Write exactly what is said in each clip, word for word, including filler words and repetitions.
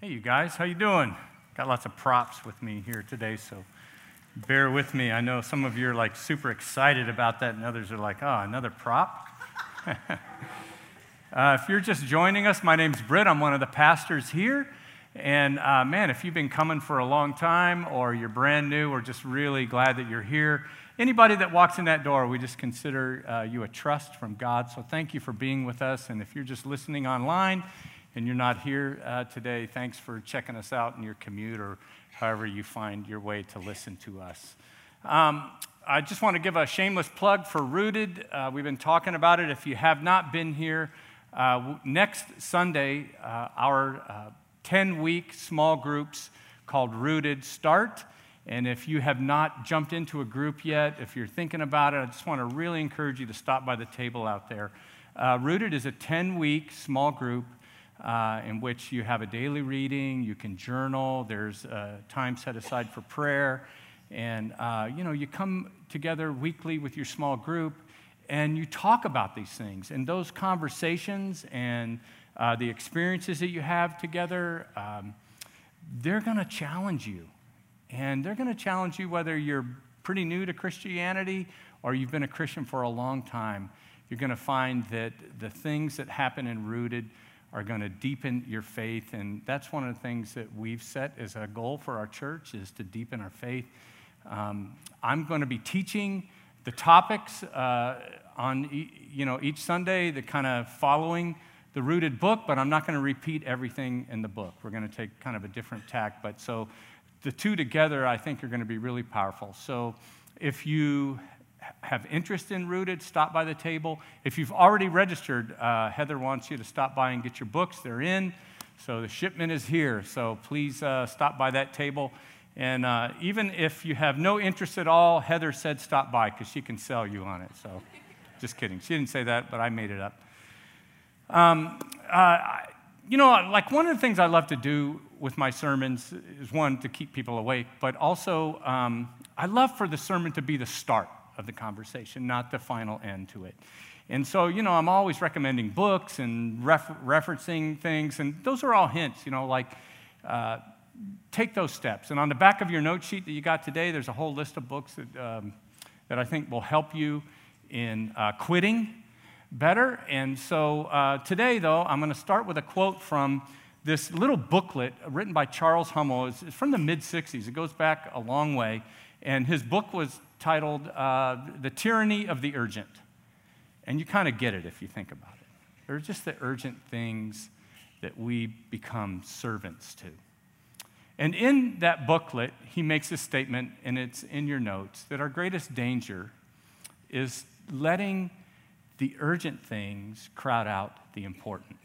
Hey, you guys, how you doing? Got lots of props with me here today, so bear with me. I know some of you are like super excited about that, and others are like, oh, another prop? uh, if you're just joining us, my name's Britt. I'm one of the pastors here. And uh, man, if you've been coming for a long time or you're brand new, we're just really glad that you're here. Anybody that walks in that door, we just consider uh, you a trust from God. So thank you for being with us. And if you're just listening online and you're not here uh, today, thanks for checking us out in your commute or however you find your way to listen to us. Um, I just want to give a shameless plug for Rooted. Uh, we've been talking about it. If you have not been here, uh, next Sunday, uh, our uh, ten-week small groups called Rooted start. And if you have not jumped into a group yet, if you're thinking about it, I just want to really encourage you to stop by the table out there. Uh, Rooted is a ten-week small group uh, in which you have a daily reading, you can journal, there's uh, time set aside for prayer, and uh, you know, you come together weekly with your small group, and you talk about these things. And those conversations and uh, the experiences that you have together, um, they're going to challenge you. And they're going to challenge you whether you're pretty new to Christianity or you've been a Christian for a long time. You're going to find that the things that happen in Rooted are going to deepen your faith. And that's one of the things that we've set as a goal for our church, is to deepen our faith. Um, I'm going to be teaching the topics uh, on e- you know each Sunday, the kind of following the Rooted book, but I'm not going to repeat everything in the book. We're going to take kind of a different tack. But so the two together, I think, are going to be really powerful. So if you have interest in Rooted, stop by the table. If you've already registered, uh, Heather wants you to stop by and get your books. They're in. So the shipment is here. So please uh, stop by that table. And uh, even if you have no interest at all, Heather said stop by because she can sell you on it. So just kidding. She didn't say that, but I made it up. Um, uh, you know, like one of the things I love to do with my sermons is, one, to keep people awake, but also um, I love for the sermon to be the start of the conversation, not the final end to it. And so, you know, I'm always recommending books and ref- referencing things, and those are all hints, you know, like uh, take those steps. And on the back of your note sheet that you got today, there's a whole list of books that, um, that I think will help you in uh, quitting better. And so uh, today, though, I'm going to start with a quote from this little booklet written by Charles Hummel. It's, it's from the mid sixties. It goes back a long way. And his book was titled uh, The Tyranny of the Urgent. And you kind of get it if you think about it. They're just the urgent things that we become servants to. And in that booklet, he makes a statement, and it's in your notes, that our greatest danger is letting the urgent things crowd out the important.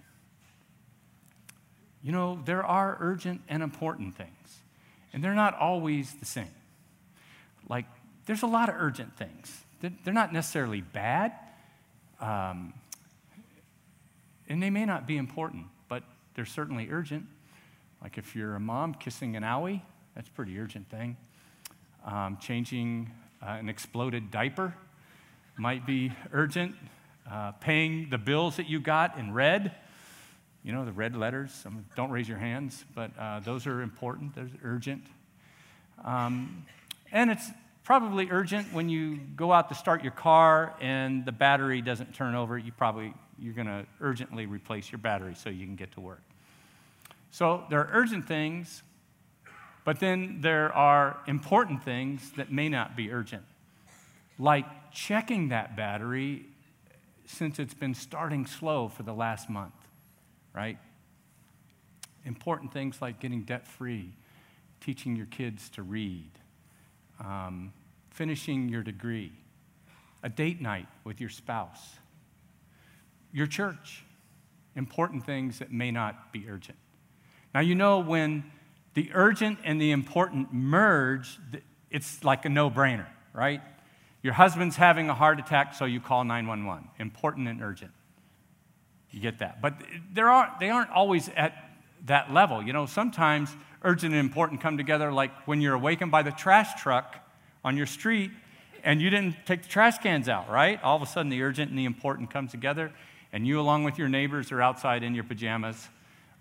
You know, there are urgent and important things, and they're not always the same. Like, there's a lot of urgent things. They're not necessarily bad, um, and they may not be important, but they're certainly urgent. Like if you're a mom kissing an owie, that's a pretty urgent thing. Um, changing uh, an exploded diaper might be urgent. Uh, paying the bills that you got in red, you know, the red letters. Some, don't raise your hands, but uh, those are important. Those are urgent. Um, and it's probably urgent when you go out to start your car and the battery doesn't turn over. You probably, you're going to urgently replace your battery so you can get to work. So there are urgent things, but then there are important things that may not be urgent, like checking that battery since it's been starting slow for the last month, right? Important things like getting debt-free, teaching your kids to read, um, finishing your degree, a date night with your spouse, your church, important things that may not be urgent. Now, you know, when the urgent and the important merge, it's like a no-brainer, right? Your husband's having a heart attack, so you call nine one one. Important and urgent. You get that. But there are, they aren't always at that level. You know, sometimes urgent and important come together, like when you're awakened by the trash truck on your street and you didn't take the trash cans out, right? All of a sudden, the urgent and the important come together, and you, along with your neighbors, are outside in your pajamas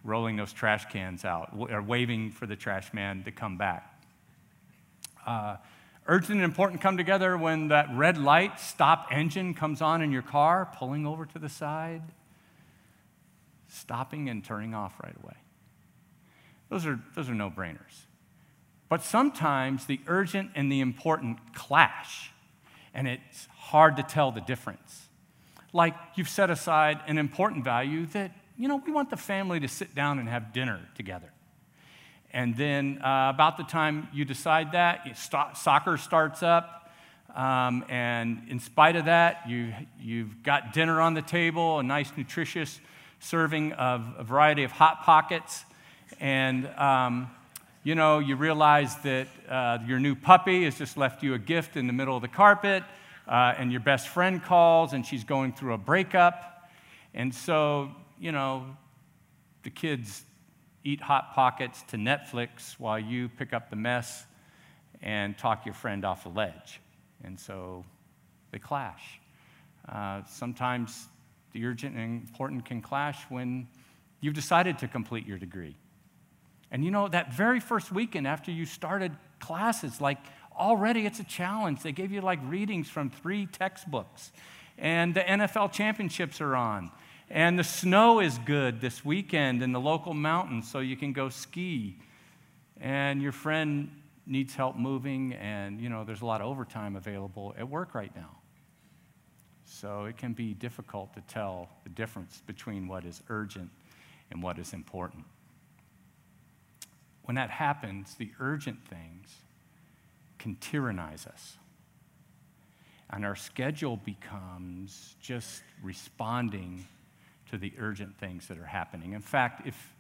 rolling those trash cans out or waving for the trash man to come back. Uh, urgent and important come together when that red light stop engine comes on in your car, pulling over to the side, stopping and turning off right away. Those are, those are no-brainers. But sometimes the urgent and the important clash, and it's hard to tell the difference. Like you've set aside an important value that, you know, we want the family to sit down and have dinner together. And then uh, about the time you decide that, you st- soccer starts up, um, and in spite of that, you, you've got dinner on the table, a nice nutritious serving of a variety of Hot Pockets, and um, you know, you realize that uh, your new puppy has just left you a gift in the middle of the carpet, uh, and your best friend calls, and she's going through a breakup, and so, you know, the kids eat Hot Pockets to Netflix while you pick up the mess and talk your friend off a ledge. And so they clash. Uh, sometimes the urgent and important can clash when you've decided to complete your degree. And you know, that very first weekend after you started classes, like already it's a challenge. They gave you like readings from three textbooks, and the N F L championships are on. And the snow is good this weekend in the local mountains, so you can go ski. And your friend needs help moving, and, you know, there's a lot of overtime available at work right now. So it can be difficult to tell the difference between what is urgent and what is important. When that happens, the urgent things can tyrannize us. And our schedule becomes just responding to the urgent things that are happening. In fact, if,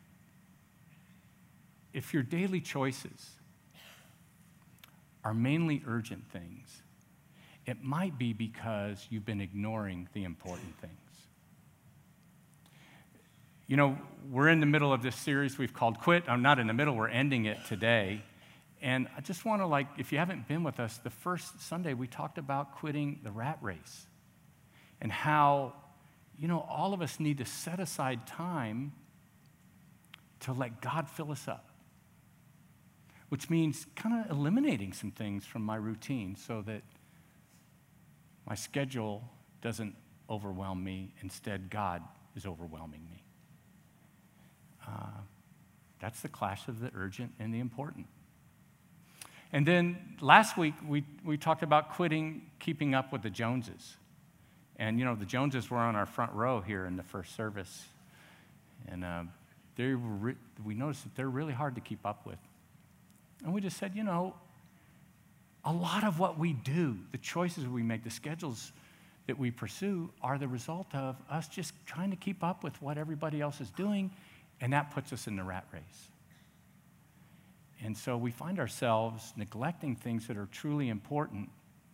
if your daily choices are mainly urgent things, it might be because you've been ignoring the important things. You know, we're in the middle of this series we've called Quit. I'm not in the middle, we're ending it today. And I just want to, like, if you haven't been with us, the first Sunday we talked about quitting the rat race and how, you know, all of us need to set aside time to let God fill us up, which means kind of eliminating some things from my routine so that my schedule doesn't overwhelm me. Instead, God is overwhelming me. Uh, that's the clash of the urgent and the important. And then last week, we, we talked about quitting keeping up with the Joneses. And, you know, the Joneses were on our front row here in the first service. And uh, they were re- we noticed that they're really hard to keep up with. And we just said, you know, a lot of what we do, the choices we make, the schedules that we pursue are the result of us just trying to keep up with what everybody else is doing, and that puts us in the rat race. And so we find ourselves neglecting things that are truly important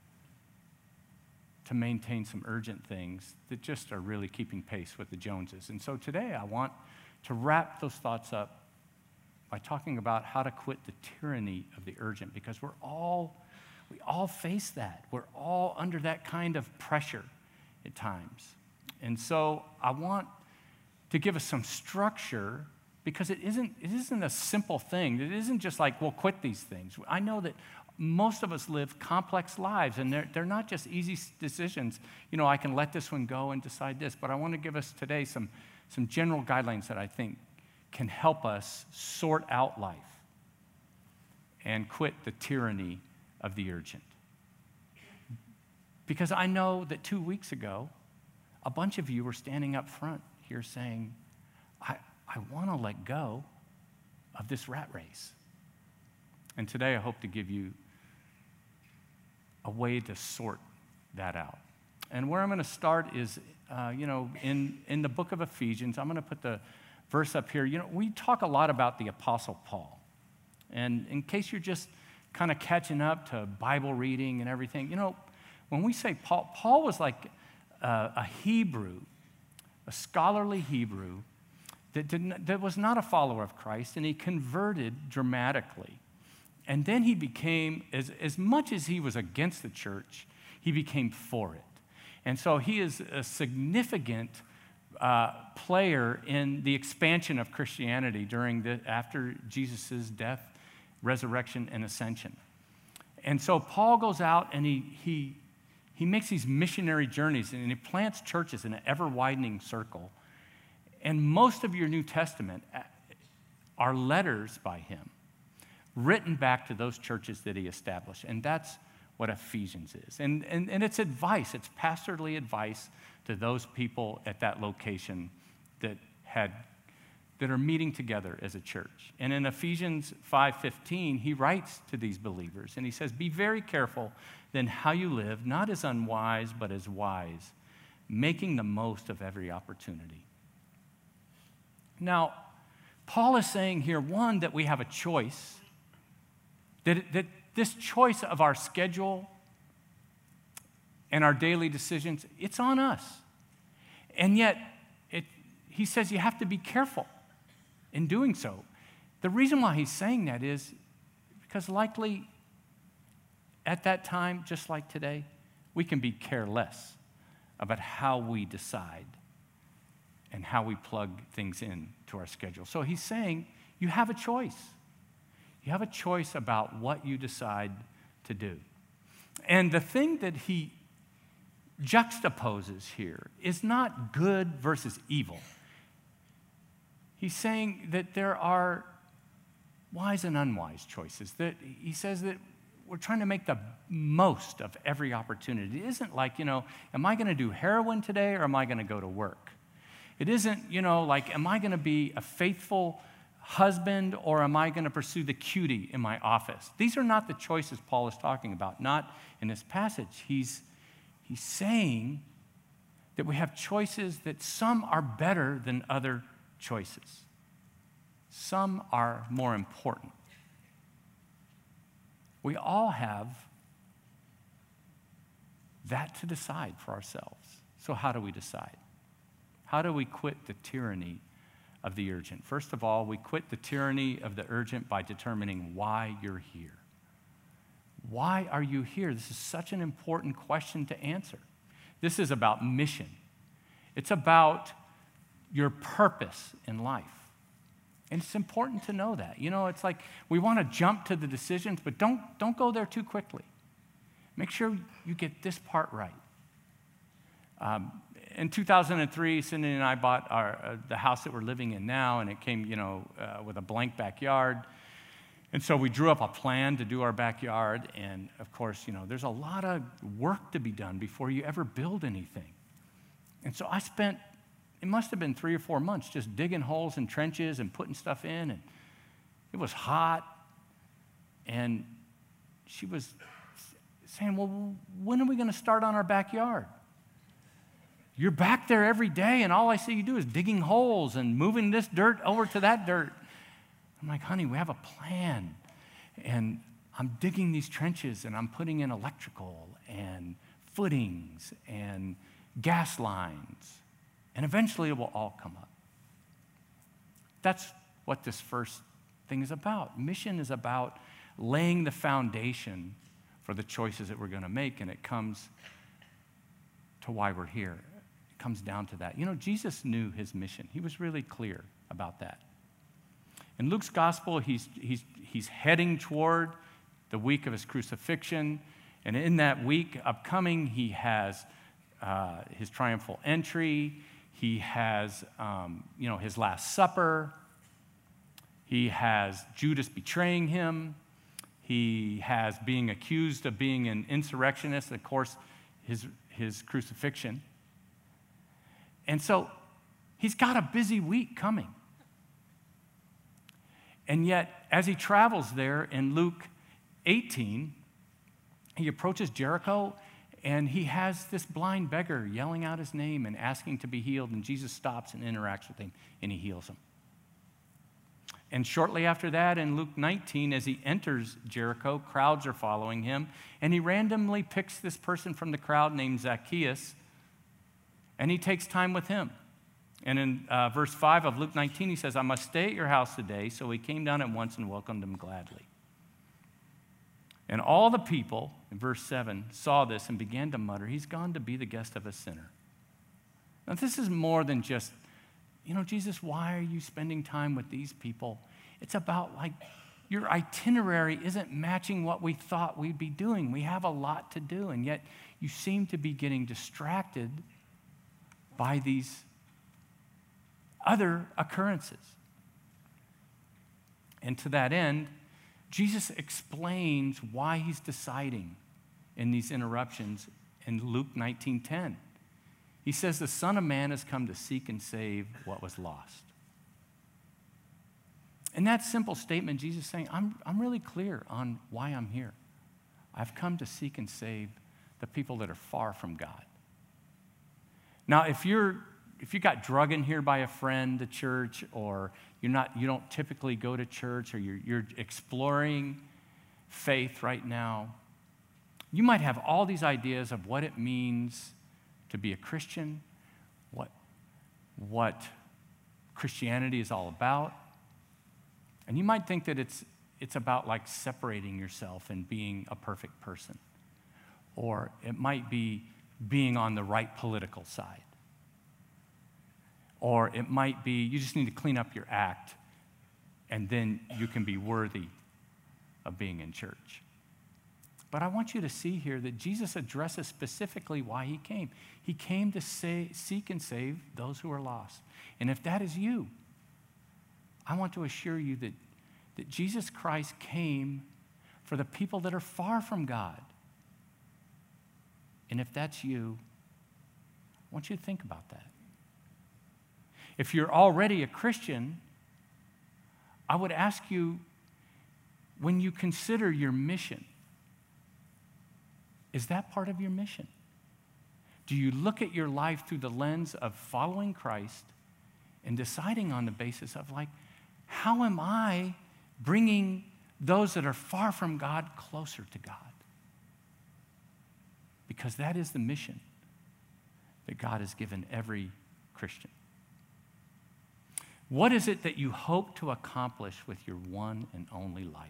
to maintain some urgent things that just are really keeping pace with the Joneses. And so today I want to wrap those thoughts up by talking about how to quit the tyranny of the urgent, because we're all, we all face that. We're all under that kind of pressure at times. And so I want to give us some structure, because it isn't, it isn't a simple thing. It isn't just like, we'll quit these things. I know that most of us live complex lives, and they're, they're not just easy decisions. You know, I can let this one go and decide this, but I want to give us today some, some general guidelines that I think can help us sort out life and quit the tyranny of the urgent. Because I know that two weeks ago, a bunch of you were standing up front here saying, I, I want to let go of this rat race. And today I hope to give you a way to sort that out. And where I'm going to start is, uh, you know, in, in the book of Ephesians. I'm going to put the verse up here. You know, we talk a lot about the Apostle Paul. And in case you're just kind of catching up to Bible reading and everything, you know, when we say Paul, Paul was like a, a Hebrew, a scholarly Hebrew that, didn't, that was not a follower of Christ, and he converted dramatically. And then he became, as, as much as he was against the church, he became for it. And so he is a significant uh, player in the expansion of Christianity during the, after Jesus' death, resurrection, and ascension. And so Paul goes out and he, he, he makes these missionary journeys and he plants churches in an ever-widening circle. And most of your New Testament are letters by him, written back to those churches that he established. And that's what Ephesians is. And, and, and it's advice, it's pastorly advice to those people at that location that had that are meeting together as a church. And in Ephesians five fifteen, he writes to these believers, and he says, "Be very careful then how you live, not as unwise, but as wise, making the most of every opportunity." Now, Paul is saying here, one, that we have a choice, that, that this choice of our schedule and our daily decisions, it's on us. And yet, it, he says you have to be careful in doing so. The reason why he's saying that is because likely at that time, just like today, we can be careless about how we decide and how we plug things in to our schedule. So he's saying you have a choice. You have a choice about what you decide to do. And the thing that he juxtaposes here is not good versus evil. He's saying that there are wise and unwise choices. That he says that we're trying to make the most of every opportunity. It isn't like, you know, am I going to do heroin today or am I going to go to work? It isn't, you know, like, am I going to be a faithful husband or am I going to pursue the cutie in my office? These are not the choices Paul is talking about, not in this passage. He's, he's saying that we have choices that some are better than other choices. Some are more important. We all have that to decide for ourselves. So how do we decide? How do we quit the tyranny of the urgent? First of all, we quit the tyranny of the urgent by determining why you're here. Why are you here? This is such an important question to answer. This is about mission. It's about your purpose in life. And it's important to know that. You know, it's like we want to jump to the decisions, but don't, don't go there too quickly. Make sure you get this part right. Um, in two thousand three, Cindy and I bought our, uh, the house that we're living in now, and it came, you know, uh, with a blank backyard. And so we drew up a plan to do our backyard, and of course, you know, there's a lot of work to be done before you ever build anything. And so I spent, it must have been three or four months just digging holes and trenches and putting stuff in, and it was hot. And she was saying, well, when are we going to start on our backyard? You're back there every day, and all I see you do is digging holes and moving this dirt over to that dirt. I'm like, honey, we have a plan. And I'm digging these trenches, and I'm putting in electrical and footings and gas lines. And eventually it will all come up. That's what this first thing is about. Mission is about laying the foundation for the choices that we're going to make, and it comes to why we're here. It comes down to that. You know, Jesus knew his mission. He was really clear about that. In Luke's gospel, he's, he's, he's heading toward the week of his crucifixion, and in that week upcoming, he has uh, his triumphal entry. He has, um, you know, his Last Supper. He has Judas betraying him. He has being accused of being an insurrectionist, of course, his, his crucifixion. And so he's got a busy week coming. And yet, as he travels there in Luke eighteen, he approaches Jericho, and he has this blind beggar yelling out his name and asking to be healed, and Jesus stops and interacts with him, and he heals him. And shortly after that, in Luke nineteen, as he enters Jericho, crowds are following him, and he randomly picks this person from the crowd named Zacchaeus, and he takes time with him. And in uh, verse five of Luke nineteen, he says, I must stay at your house today. So he came down at once and welcomed him gladly. And all the people, in verse seven, saw this and began to mutter, he's gone to be the guest of a sinner. Now, this is more than just, you know, Jesus, why are you spending time with these people? It's about like your itinerary isn't matching what we thought we'd be doing. We have a lot to do, and yet you seem to be getting distracted by these other occurrences. And to that end, Jesus explains why he's deciding in these interruptions in Luke nineteen ten. He says, the Son of Man has come to seek and save what was lost. In that simple statement, Jesus is saying, I'm, I'm really clear on why I'm here. I've come to seek and save the people that are far from God. Now, if you're if you got drug in here by a friend to church, or you're not, you don't typically go to church, or you're, you're exploring faith right now, you might have all these ideas of what it means to be a Christian, what, what Christianity is all about. And you might think that it's, it's about like separating yourself and being a perfect person. Or it might be being on the right political side. Or it might be you just need to clean up your act, and then you can be worthy of being in church. But I want you to see here that Jesus addresses specifically why he came. He came to say, seek and save those who are lost. And if that is you, I want to assure you that, that Jesus Christ came for the people that are far from God. And if that's you, I want you to think about that. If you're already a Christian, I would ask you, when you consider your mission, is that part of your mission? Do you look at your life through the lens of following Christ and deciding on the basis of, like, how am I bringing those that are far from God closer to God? Because that is the mission that God has given every Christian. What is it that you hope to accomplish with your one and only life?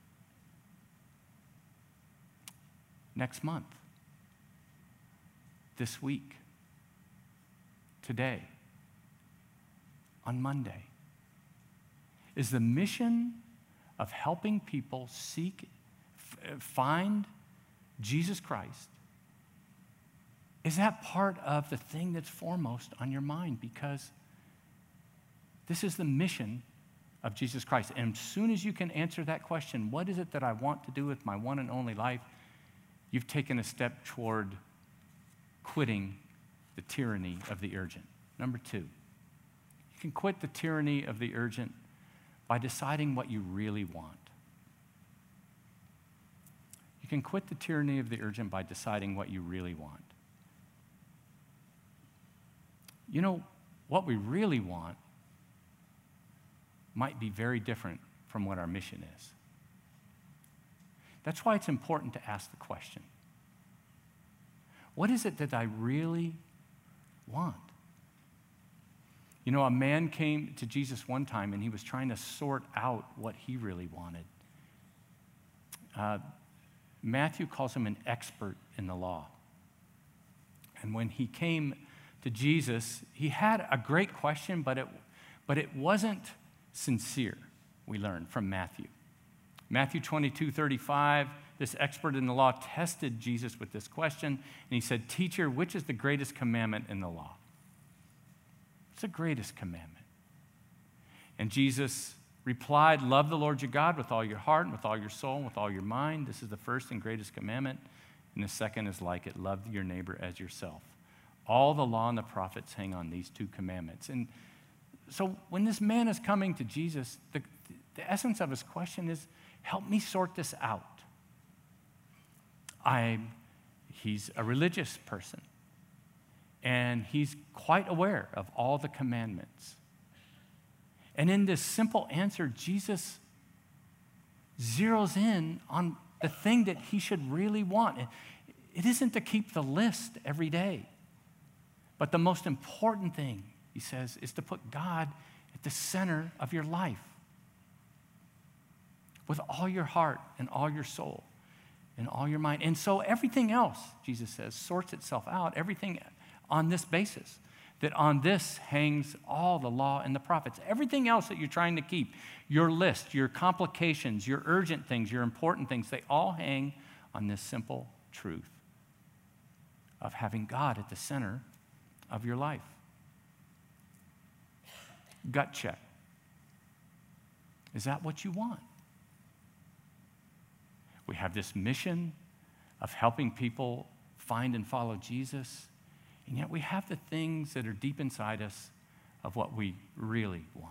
Next month, this week, today, on Monday, is the mission of helping people seek, f- find Jesus Christ. Is that part of the thing that's foremost on your mind? Because this is the mission of Jesus Christ. And as soon as you can answer that question, what is it that I want to do with my one and only life? You've taken a step toward quitting the tyranny of the urgent. Number two, you can quit the tyranny of the urgent by deciding what you really want. You can quit the tyranny of the urgent by deciding what you really want. You know, what we really want might be very different from what our mission is. That's why it's important to ask the question, what is it that I really want? You know, a man came to Jesus one time, and he was trying to sort out what he really wanted. Uh, Matthew calls him an expert in the law. And when he came to Jesus, he had a great question, but it, but it wasn't sincere, we learn from Matthew. Matthew twenty-two thirty-five, this expert in the law tested Jesus with this question, and he said, "Teacher, which is the greatest commandment in the law?" It's the greatest commandment. And Jesus replied, "Love the Lord your God with all your heart and with all your soul and with all your mind. This is the first and greatest commandment. And the second is like it, love your neighbor as yourself. All the law and the prophets hang on these two commandments." And so when this man is coming to Jesus, the, the essence of his question is, help me sort this out. I, he's a religious person, and he's quite aware of all the commandments. And in this simple answer, Jesus zeroes in on the thing that he should really want. It isn't to keep the list every day, but the most important thing, he says, is to put God at the center of your life. With all your heart and all your soul and all your mind. And so everything else, Jesus says, sorts itself out, everything on this basis. that on this hangs all the law and the prophets. Everything else that you're trying to keep, your list, your complications, your urgent things, your important things, they all hang on this simple truth of having God at the center of your life. Gut check. Is that what you want? We have this mission of helping people find and follow Jesus, and yet we have the things that are deep inside us of what we really want.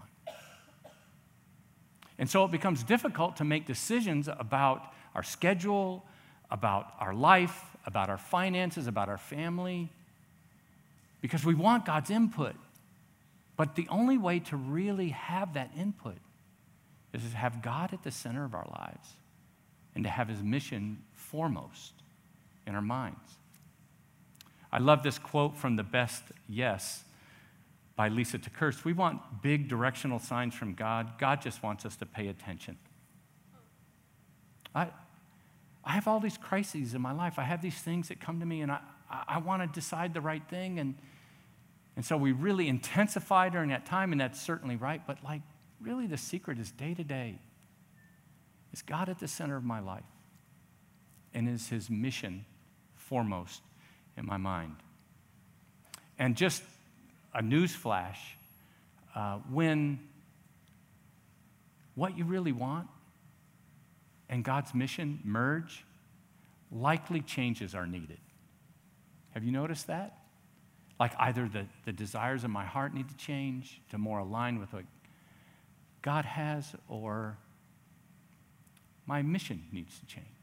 And so it becomes difficult to make decisions about our schedule, about our life, about our finances, about our family, because we want God's input. But the only way to really have that input is to have God at the center of our lives and to have his mission foremost in our minds. I love this quote from The Best Yes by Lisa TeKurst. We want big directional signs from God. God just wants us to pay attention. I, I have all these crises in my life. I have these things that come to me, and I, I, I want to decide the right thing. And, and so we really intensify during that time, and that's certainly right. But like, really the secret is day to day. Is God at the center of my life? And is his mission foremost in my mind? And just a news flash, uh, when what you really want and God's mission merge, likely changes are needed. Have you noticed that? Like either the, the desires of my heart need to change to more align with what God has, or my mission needs to change.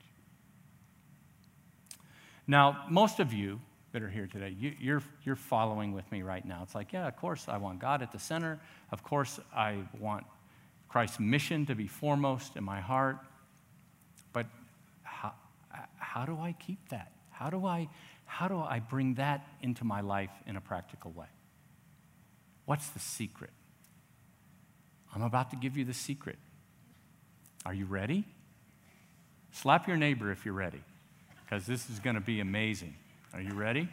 Now, most of you that are here today, you, you're, you're following with me right now. It's like, yeah, of course I want God at the center. Of course I want Christ's mission to be foremost in my heart. But how, how do I keep that? How do I, how do I bring that into my life in a practical way? What's the secret? I'm about to give you the secret. Are you ready? Slap your neighbor if you're ready, because this is going to be amazing. Are you ready?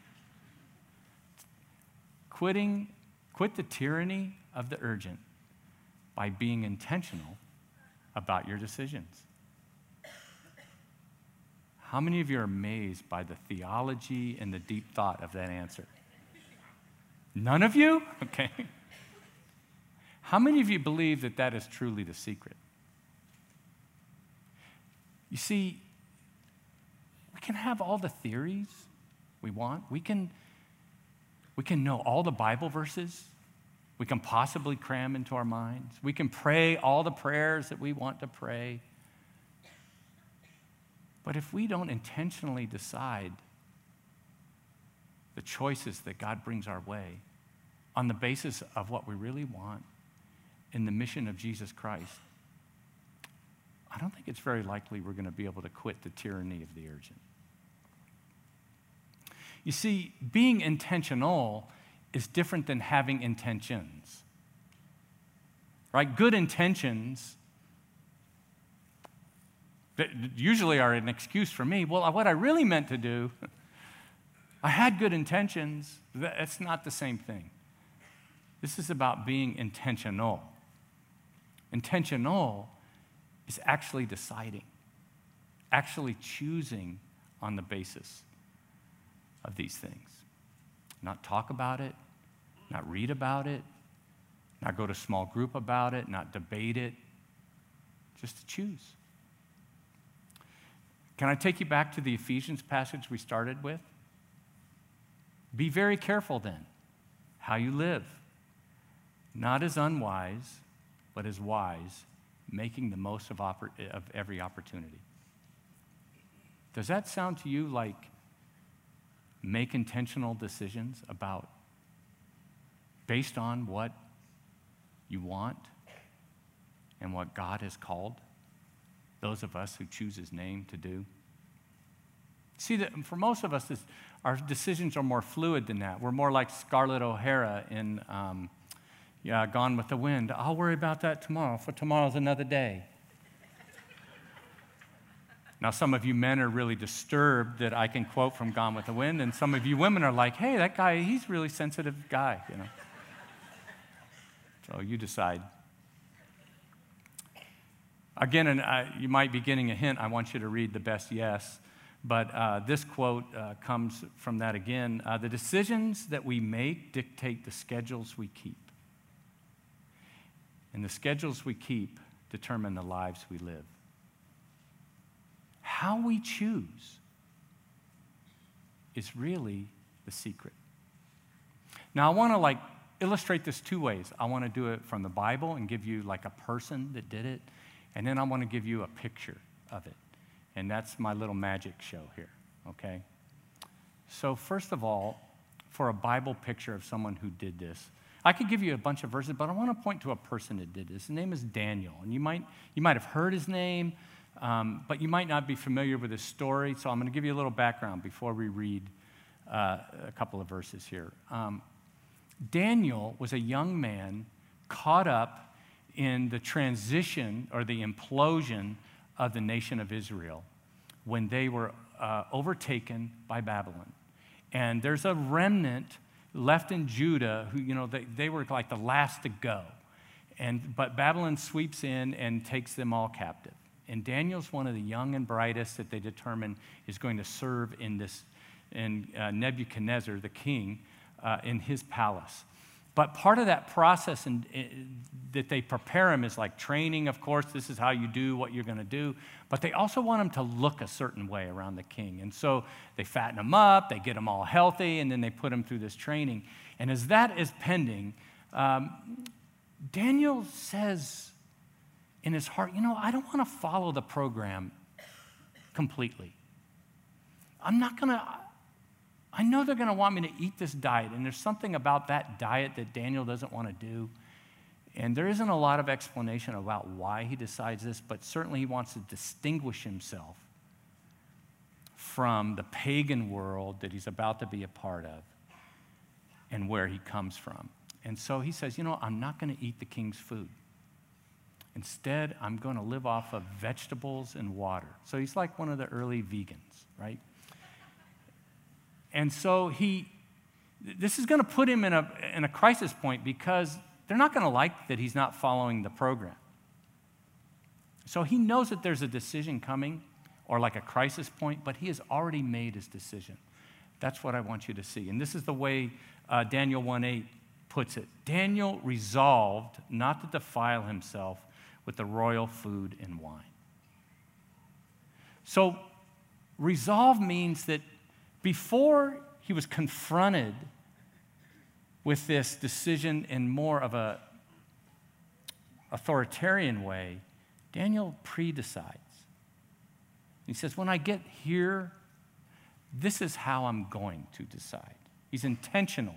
Quitting, quit the tyranny of the urgent by being intentional about your decisions. How many of you are amazed by the theology and the deep thought of that answer? None of you? Okay. How many of you believe that that is truly the secret? You see, we can have all the theories we want. We can, we can know all the Bible verses we can possibly cram into our minds. We can pray all the prayers that we want to pray. But if we don't intentionally decide the choices that God brings our way on the basis of what we really want in the mission of Jesus Christ, I don't think it's very likely we're going to be able to quit the tyranny of the urgent. You see, being intentional is different than having intentions. Right? Good intentions that usually are an excuse for me. Well, what I really meant to do, I had good intentions. That's not the same thing. This is about being intentional. Intentional is actually deciding, actually choosing on the basis of these things. Not talk about it, not read about it, not go to small group about it, not debate it, just to choose. Can I take you back to the Ephesians passage we started with? Be very careful then how you live, not as unwise, but as wise, making the most of, oppor- of every opportunity. Does that sound to you like make intentional decisions about, based on what you want and what God has called those of us who choose his name to do? See, that for most of us, this, our decisions are more fluid than that. We're more like Scarlett O'Hara in um, yeah, Gone with the Wind. I'll worry about that tomorrow, for tomorrow's another day. Now, some of you men are really disturbed that I can quote from Gone with the Wind, and some of you women are like, hey, that guy, he's a really sensitive guy, you know. So you decide. Again, and uh, you might be getting a hint, I want you to read The Best Yes, but uh, this quote uh, comes from that again. Uh, the decisions that we make dictate the schedules we keep. And the schedules we keep determine the lives we live. How we choose is really the secret. Now, I want to like illustrate this two ways. I want to do it from the Bible and give you like a person that did it, and then I want to give you a picture of it. And that's my little magic show here, okay? So first of all, for a Bible picture of someone who did this, I could give you a bunch of verses, but I want to point to a person that did this. His name is Daniel, and you might, you might have heard his name, um, but you might not be familiar with his story, so I'm going to give you a little background before we read uh, a couple of verses here. Um, Daniel was a young man caught up in the transition or the implosion of the nation of Israel when they were uh, overtaken by Babylon. And there's a remnant left in Judah who, you know, they, they were like the last to go. And, but Babylon sweeps in and takes them all captive. And Daniel's one of the young and brightest that they determine is going to serve in this, in uh, Nebuchadnezzar, the king, uh, in his palace. But part of that process in, in, that they prepare him is like training, of course. This is how you do what you're going to do. But they also want him to look a certain way around the king. And so they fatten him up, they get him all healthy, and then they put him through this training. And as that is pending, um, Daniel says in his heart, you know, I don't want to follow the program completely. I'm not going to... I know they're going to want me to eat this diet, and there's something about that diet that Daniel doesn't want to do. And there isn't a lot of explanation about why he decides this, but certainly he wants to distinguish himself from the pagan world that he's about to be a part of and where he comes from. And so he says, you know, I'm not going to eat the king's food. Instead, I'm going to live off of vegetables and water. So he's like one of the early vegans, right? And so he, this is going to put him in a, in a crisis point because they're not going to like that he's not following the program. So he knows that there's a decision coming or like a crisis point, but he has already made his decision. That's what I want you to see. And this is the way uh, Daniel one eight puts it. Daniel resolved not to defile himself with the royal food and wine. So resolve means that before he was confronted with this decision in more of a authoritarian way, Daniel pre-decides. He says, when I get here, this is how I'm going to decide. He's intentional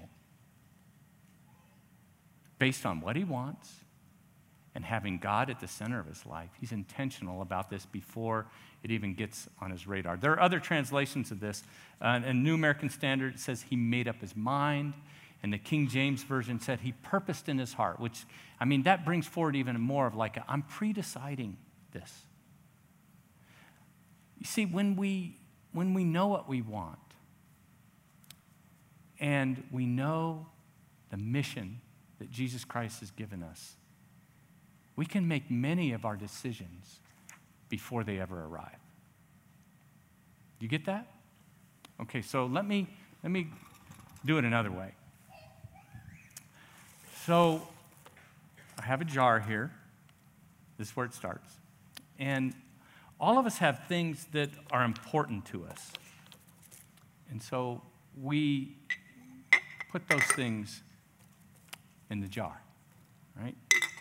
based on what he wants and having God at the center of his life. He's intentional about this before it even gets on his radar. There are other translations of this. Uh, in New American Standard, it says he made up his mind. And the King James Version said he purposed in his heart, which, I mean, that brings forward even more of like, a, I'm pre-deciding this. You see, when we, when we know what we want and we know the mission that Jesus Christ has given us, we can make many of our decisions before they ever arrive. You get that? Okay, so let me, let me do it another way. So I have a jar here. This is where it starts. And all of us have things that are important to us. And so we put those things in the jar, right?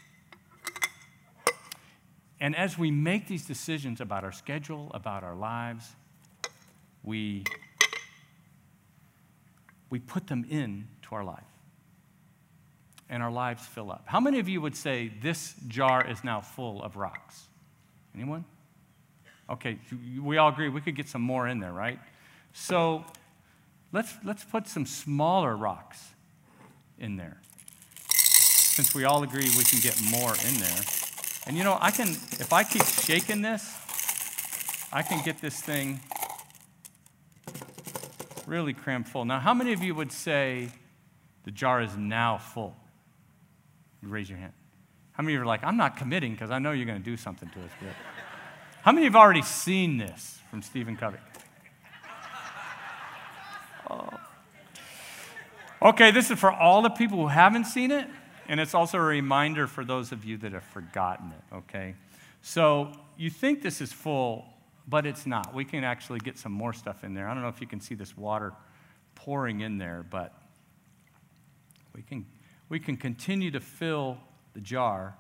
And as we make these decisions about our schedule, about our lives, we, we put them into our life. And our lives fill up. How many of you would say this jar is now full of rocks? Anyone? Okay, we all agree we could get some more in there, right? So let's, let's put some smaller rocks in there. Since we all agree we can get more in there. And you know, I can, if I keep shaking this, I can get this thing really crammed full. Now, how many of you would say the jar is now full? You raise your hand. How many of you are like, I'm not committing because I know you're going to do something to us, Britt? How many of you have already seen this from Stephen Covey? Oh. Okay, this is for all the people who haven't seen it, and it's also a reminder for those of you that have forgotten it, okay? So you think this is full, but it's not. We can actually get some more stuff in there. I don't know if you can see this water pouring in there, but we can, we can continue to fill the jar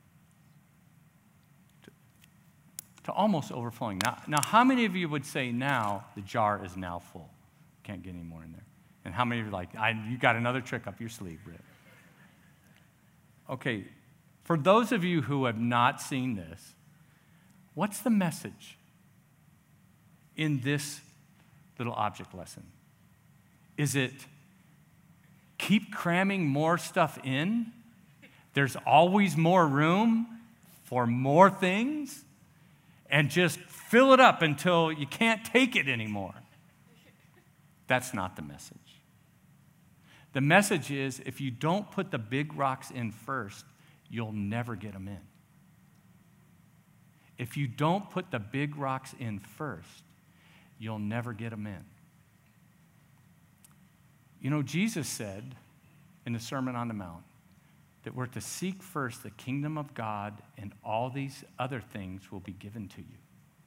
to, to almost overflowing. Now, now, how many of you would say now the jar is now full? Can't get any more in there. And how many of you are like, I, you got another trick up your sleeve, Britt? Okay, for those of you who have not seen this, what's the message in this little object lesson? Is it keep cramming more stuff in? There's always more room for more things, and just fill it up until you can't take it anymore. That's not the message. The message is if you don't put the big rocks in first, you'll never get them in. If you don't put the big rocks in first, you'll never get them in. You know, Jesus said in the Sermon on the Mount that we're to seek first the kingdom of God, and all these other things will be given to you.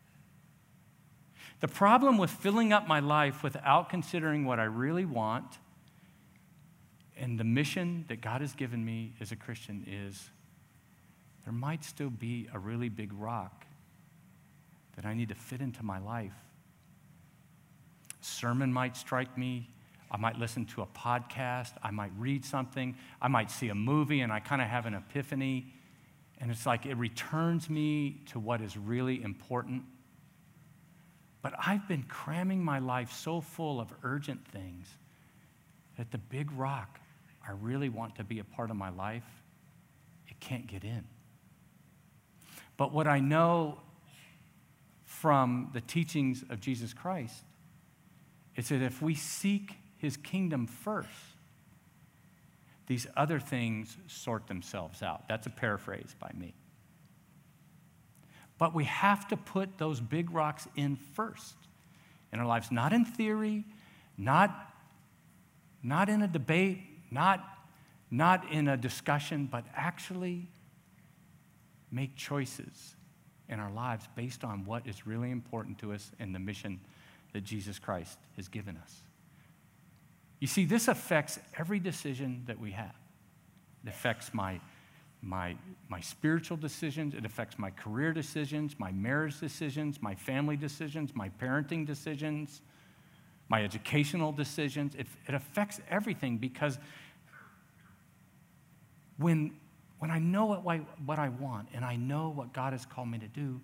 The problem with filling up my life without considering what I really want and the mission that God has given me as a Christian is there might still be a really big rock that I need to fit into my life. A sermon might strike me. I might listen to a podcast. I might read something. I might see a movie and I kind of have an epiphany. And it's like it returns me to what is really important. But I've been cramming my life so full of urgent things that the big rock I really want to be a part of my life, it can't get in. But what I know from the teachings of Jesus Christ is that if we seek his kingdom first, these other things sort themselves out. That's a paraphrase by me. But we have to put those big rocks in first in our lives, not in theory, not, not in a debate, not, not in a discussion, but actually make choices in our lives based on what is really important to us and the mission that Jesus Christ has given us. You see, this affects every decision that we have. It affects my, my, my spiritual decisions. It affects my career decisions, my marriage decisions, my family decisions, my parenting decisions, my educational decisions. It, it affects everything because when, when I know what, I, what I want and I know what God has called me to do,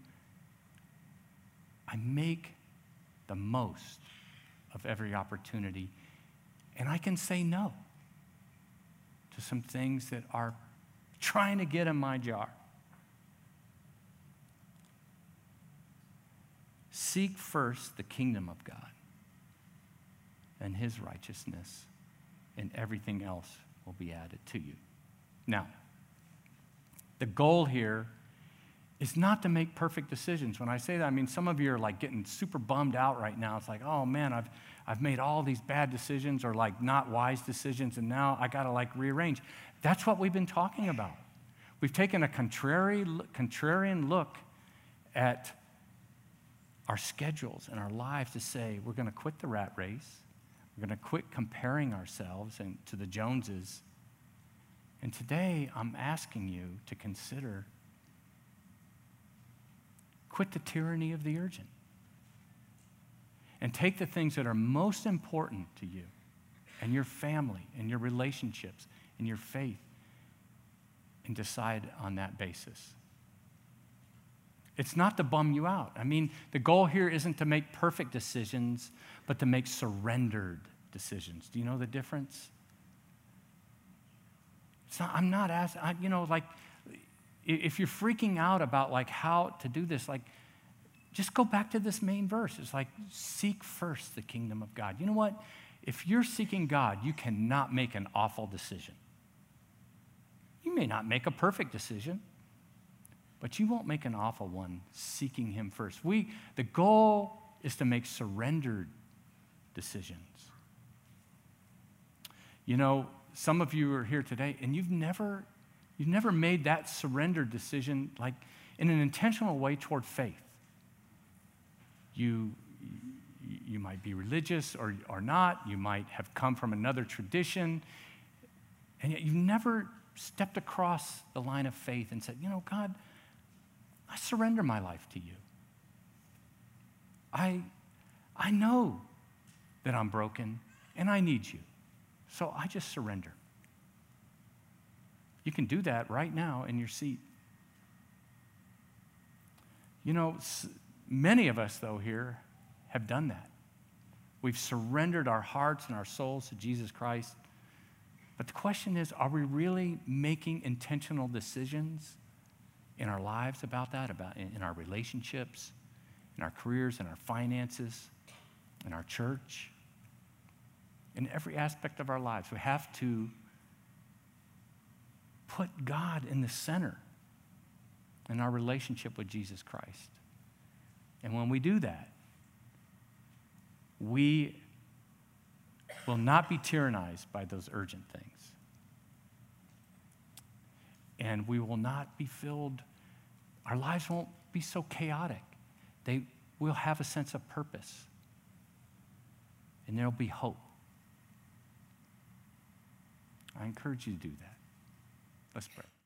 I make the most of every opportunity. And I can say no to some things that are trying to get in my jar. Seek first the kingdom of God and his righteousness, and everything else will be added to you. Now, the goal here is not to make perfect decisions. When I say that, I mean, some of you are like getting super bummed out right now. It's like, oh man, I've I've made all these bad decisions or like not wise decisions, and now I got to like rearrange. That's what we've been talking about. We've taken a contrary, contrarian look at our schedules and our lives to say we're going to quit the rat race. We're going to quit comparing ourselves and to the Joneses. And today I'm asking you to consider quit the tyranny of the urgent. And take the things that are most important to you and your family and your relationships and your faith and decide on that basis. It's not to bum you out. I mean, the goal here isn't to make perfect decisions, but to make surrendered decisions. Do you know the difference? It's not, I'm not asking, I, you know, like, if you're freaking out about like how to do this, like, just go back to this main verse. It's like, seek first the kingdom of God. You know what? If you're seeking God, you cannot make an awful decision. You may not make a perfect decision, but you won't make an awful one seeking him first. We, the goal is to make surrendered decisions. You know, some of you are here today and you've never, you've never made that surrendered decision like in an intentional way toward faith. You, you might be religious or, or not. You might have come from another tradition. And yet you've never stepped across the line of faith and said, you know, God, I surrender my life to you. I, I know that I'm broken and I need you. So I just surrender. You can do that right now in your seat. You know, many of us, though, here have done that. We've surrendered our hearts and our souls to Jesus Christ. But the question is, are we really making intentional decisions in our lives about that, about in our relationships, in our careers, in our finances, in our church? In every aspect of our lives, we have to put God in the center in our relationship with Jesus Christ. And when we do that, we will not be tyrannized by those urgent things. And we will not be filled, our lives won't be so chaotic. They will have a sense of purpose. And there'll be hope. I encourage you to do that. Let's pray.